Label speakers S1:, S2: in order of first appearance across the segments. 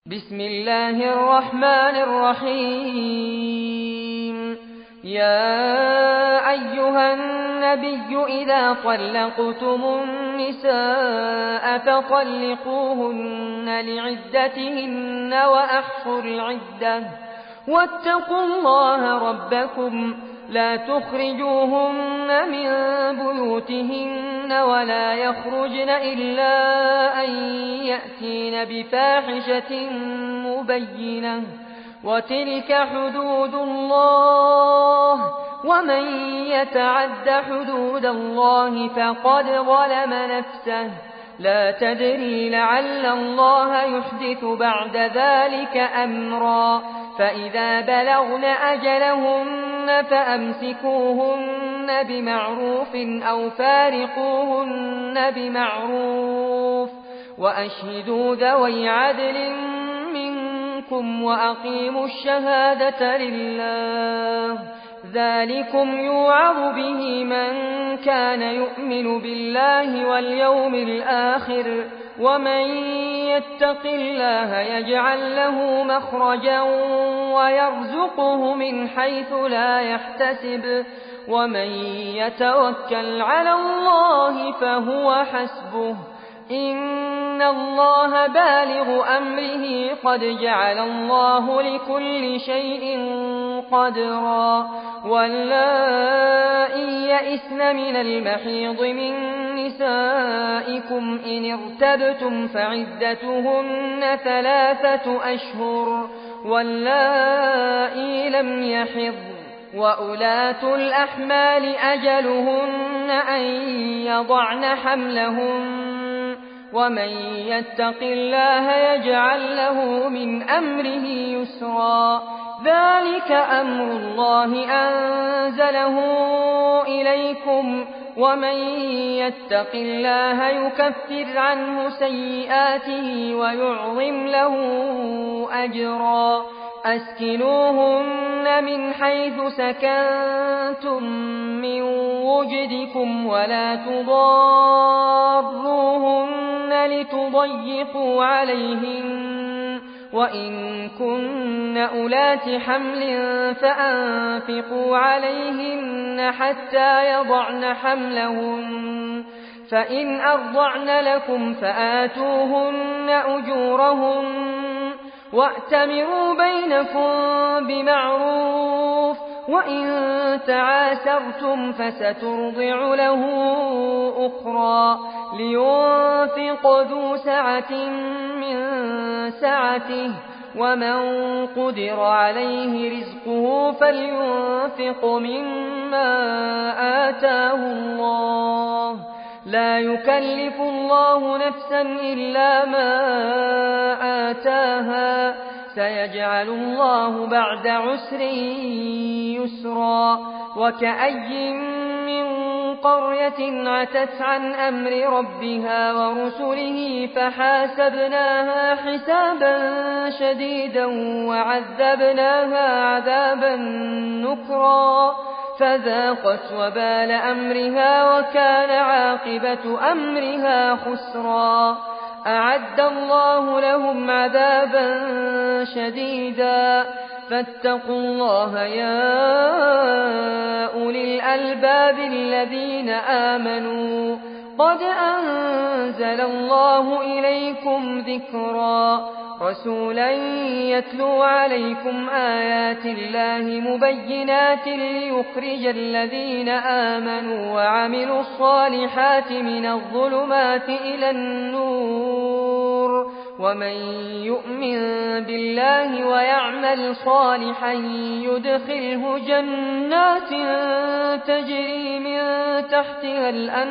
S1: بسم الله الرحمن الرحيم. يا أيها النبي إذا طلقتم النساء فطلقوهن لعدتهن وأحصوا العدة واتقوا الله ربكم لا تخرجوهن من بيوتهن ولا يخرجن إلا أن يأتين بفاحشة مبينة وتلك حدود الله ومن يتعد حدود الله فقد ظلم نفسه لا تدري لعل الله يحدث بعد ذلك أمرا فإذا بلغن أجلهن فأمسكوهن بمعروف أو فارقوهن بمعروف وأشهدوا ذوي عدل منكم وأقيموا الشهادة لله ذلكم يوعظ به من كان يؤمن بالله واليوم الآخر ومن يتق الله يجعل له مخرجا ويرزقه من حيث لا يحتسب ومن يتوكل على الله فهو حسبه إن الله بالغ أمره قد جعل الله لكل شيء قدرا واللائي يئسن من المحيض من نسائكم إن ارتبتم فعدتهن 3 أشهر واللائي لم يحضن وأولات الأحمال أجلهن أن يضعن حملهن ومن يتق الله يجعل له من أمره يسرا ذلك أمر الله أنزله إليكم ومن يتق الله يكفر عنه سيئاته ويعظم له أجرا أسكنوهن من حيث سكنتم من وجدكم ولا تضاروهن لتضيقوا عليهن وإن كن أولات حمل فأنفقوا عليهن حتى يضعن حملهن فإن أرضعن لكم فآتوهن أجورهن وأتمروا بينكم بمعروف وإن تعاسرتم فسترضع له أخرى لينفق ذو سعة من سعته ومن قدر عليه رزقه فلينفق مما آتاه الله لا يكلف الله نفسا إلا ما آتاها سيجعل الله بعد عسر يسرا وكأي من قرية عتت عن أمر ربها ورسله فحاسبناها حسابا شديدا وعذبناها عذابا نكرا فذاقت وبال أمرها وكان عاقبة أمرها خسرا أعد الله لهم عذابا شديدا فاتقوا الله يا أولي الألباب الذين آمنوا قد أنزل الله إليكم ذكرا رسولا يتلو عليكم آيات الله مبينات ليخرج الذين آمنوا وعملوا الصالحات من الظلمات إلى النور ومن يؤمن بالله ويعمل صالحا يدخله جنات تجري من تحتها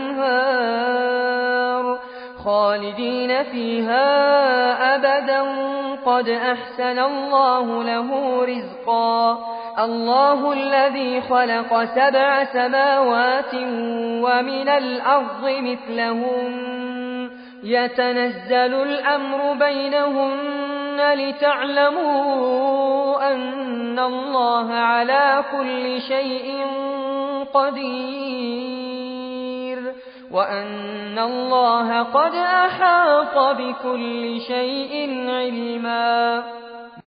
S1: الأنهار خالدين فيها أبدا قد أحسن الله له رزقا الله الذي خلق 7 سماوات ومن الأرض مثلهن يتنزل الأمر بينهن لتعلموا أن الله على كل شيء قدير وأن الله قد أحاط بكل شيء علما.